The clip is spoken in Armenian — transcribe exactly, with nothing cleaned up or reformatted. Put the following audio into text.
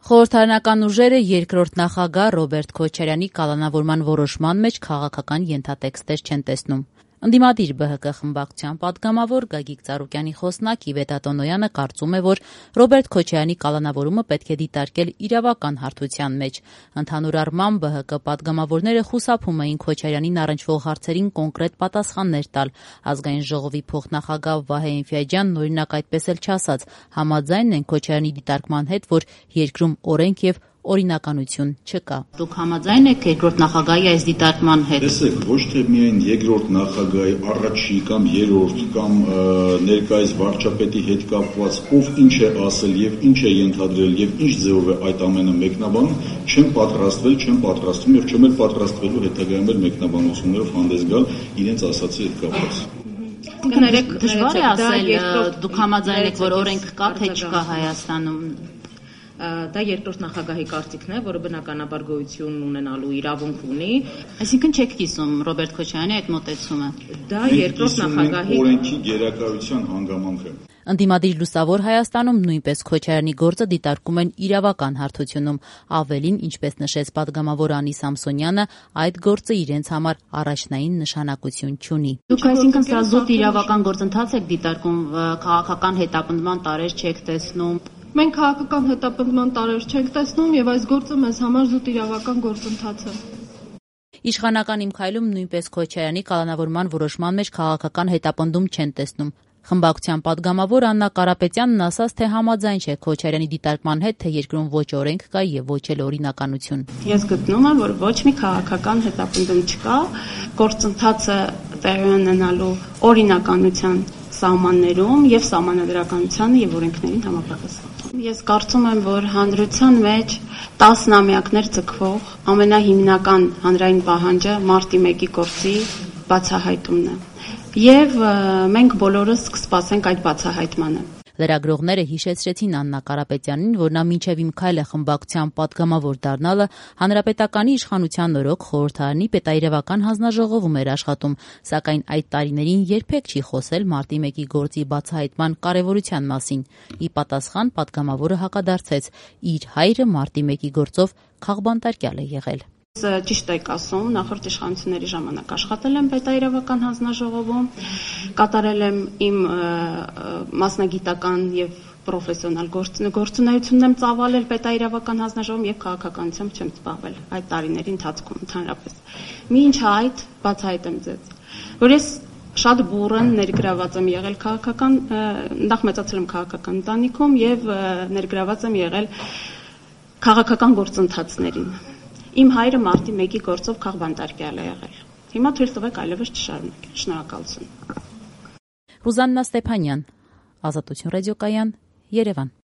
Խորհրդարանական ուժերը երկրորդ նախագահ Ռոբերտ Քոչարյանի կալանավորման որոշման մեջ քաղաքական ենթատեքստեր չեն տեսնում։ Ընդդիմադիր Բ Հ Կ խմբակցության պատգամավոր Գագիկ Ծառուկյանի խոսնակ Իվետ Ատոնոյանը կարծում է, որ Ռոբերտ Քոչարյանի կալանավորումը պետք է դիտարկել իրավական հարթության մեջ։ Ընդհանուր առմամբ Բ Հ Կ պատգամավորները խուսափում էին Քոչարյանին առնչվող հարցերին կոնկրետ պատասխաններ տալ։ Ազգային ժողովի փոխնախագահ Վահե Ինֆյաջյանն օրինակ այդպես էլ չասաց, համաձայն են Քոչարյանի դիտարկման հետ, որ երկրում օրենք եւ օրինականություն չկա։ Դուք համաձայն եք երկրորդ նախագահի այս դիտարկման հետ։ Տեսեք, ոչ թե միայն երկրորդ նախագահի, առաջի կամ երրորդ կամ ներկայիս վարչապետի հետ կապված ով ինչ է ասել եւ ինչ է ենթադրել եւ ինչ ձևով է այդ ամենը մեկնաբանում, չեմ պատրաստվել, չեմ պատրաստվում եւ չեմ էլ պատրաստվելու հետագայում էլ մեկնաբանություններով հանդես գալ իրենց ասացի հետ կապված։ Կներեք, դժվար է ասել, դուք համաձայն եք, որ օրենք կա թե չկա Հայաստանում։ Դա երկրորդ նախագահի կարծիքն է, որը բնականաբար գոյություն ունենալու իրավունք ունի։ Այսինքն չեք կիսում Ռոբերտ Քոչարյանի այդ մոտեցումը։ Դա երկրորդ նախագահի օրենքի գերակայության հանգամանք է։ Ընդդիմադիր Լուսավոր Հայաստանում նույնպես Քոչարյանի գործը դիտարկում են իրավական հարթությունում։ Ավելին, ինչպես նշեց պատգամավոր Անի Սամսոնյանը, այդ գործը իրենց համար առաջնային նշանակություն չունի։ Դուք այսինքն սա զուտ իրավական գործընթաց եք դիտարկում, քաղաքական հետապնդման տարեր չեք տեսնում։ Մենք քաղաքական հետապնդման տարեր չենք տեսնում եւ այս գործը մեզ համար զուտ իրավական գործընթաց է։ Իշխանական Իմ քայլում նույնպես Քոչարյանի կալանավորման որոշման մեջ քաղաքական հետապնդում չեն տեսնում։ Խմբակցության պատգամավոր Աննա Կարապետյանն ասաց, թե համաձայն չէ Քոչարյանի դիտարկման հետ, թե երկրում ոչ օրենք կա եւ ոչ էլ օրինականություն։ Ես գտնում եմ, որ ոչ մի քաղաքական հետապնդում չկա, գործընթացը տեղի ունենալու օրինականության սահմաններում եւ սահմանադրականությանը եւ օրենքներին համապատասխան։ Ես կարծում եմ, որ հանրության մեջ տասնամյակներ ձգվող ամենահիմնական հանրային պահանջը մարտի մեկի գործի բացահայտումն է։ Եվ մենք բոլորս կսպասենք այդ բացահայտմանը։ Լրագրողները հիշեցրեցին Աննա Կարապետյանին, որ նա մինչև Իմ քայլը խմբակցության պատգամավոր դառնալը հանրապետականի իշխանության օրոք խորհրդարանի պետաիրևական հանձնաժողովում էր աշխատում, սակայն այդ տարիներին երբեք չի խոսել մարտի մեկի գործի բացահայտման կարևորության մասին։ Ի պատասխան պատգամավորը հակադարձեց՝ իր հայրը մարտի մեկի գործով քաղբանտարկյալ է եղել։ Ճիշտ եք ասում, նախորդ իշխանությունների ժամանակ աշխատել եմ պետաիրևական հանձնաժողովում, կատարել եմ իմ մասնագիտական եւ պրոֆեսիոնալ գործունեությունն եմ ծավալել պետաիրևական հանձնաժողովում եւ քաղաքականությամբ չեմ զբաղվել այդ տարիների ընթացքում ընդհանրապես։ Մինչ այդ բացահայտեմ ձեզ, որ ես շատ բուրըն ներգրաված եմ եղել քաղաքական, նախ մեծացել եմ քաղաքական ընտանիքում եւ ներգրաված եմ եղել քաղաքական գործընթացներին։ Իմ հայրը մարտի մեկի գործով քաղբանտարկյալ է եղել։ Հիմա թույլ տվեք այլևս չշարունակել։ Շնորհակալություն։ Ռուզաննա Ստեփանյան, Ազատություն ռադիոկայան, Երևան։